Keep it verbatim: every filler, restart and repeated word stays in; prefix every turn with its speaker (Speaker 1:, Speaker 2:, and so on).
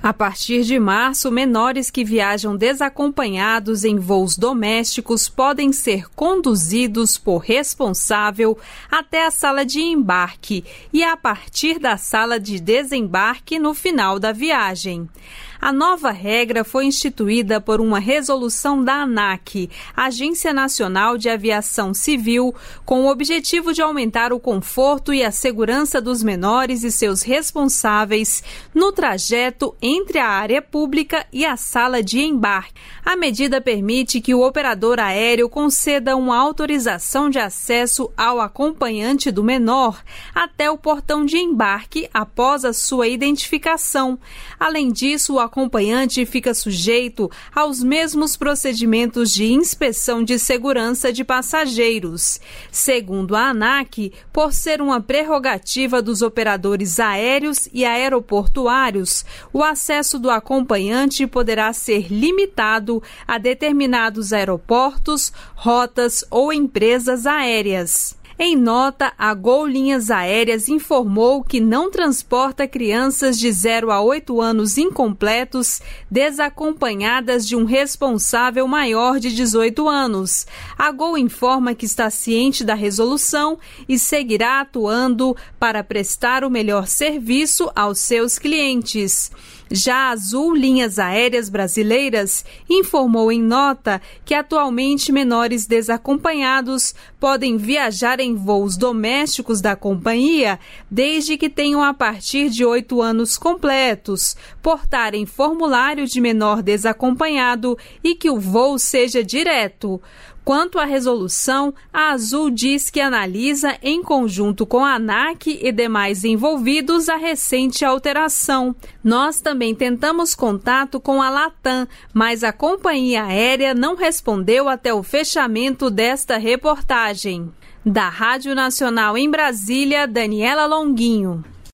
Speaker 1: A partir de março, menores que viajam desacompanhados em voos domésticos podem ser conduzidos por responsável até a sala de embarque e a partir da sala de desembarque no final da viagem. A nova regra foi instituída por uma resolução da ANAC, Agência Nacional de Aviação Civil, com o objetivo de aumentar o conforto e a segurança dos menores e seus responsáveis no trajeto entre a área pública e a sala de embarque. A medida permite que o operador aéreo conceda uma autorização de acesso ao acompanhante do menor até o portão de embarque após a sua identificação. Além disso, o acompanhante fica sujeito aos mesmos procedimentos de inspeção de segurança de passageiros. Segundo a ANAC, por ser uma prerrogativa dos operadores aéreos e aeroportuários, o acesso do acompanhante poderá ser limitado a determinados aeroportos, rotas ou empresas aéreas. Em nota, a Gol Linhas Aéreas informou que não transporta crianças de zero a oito anos incompletos desacompanhadas de um responsável maior de dezoito anos. A Gol informa que está ciente da resolução e seguirá atuando para prestar o melhor serviço aos seus clientes. Já a Azul Linhas Aéreas Brasileiras informou em nota que atualmente menores desacompanhados podem viajar em voos domésticos da companhia desde que tenham a partir de oito anos completos, portarem formulário de menor desacompanhado e que o voo seja direto. Quanto à resolução, a Azul diz que analisa, em conjunto com a ANAC e demais envolvidos, a recente alteração. Nós também tentamos contato com a Latam, mas a companhia aérea não respondeu até o fechamento desta reportagem. Da Rádio Nacional em Brasília, Daniela Longuinho.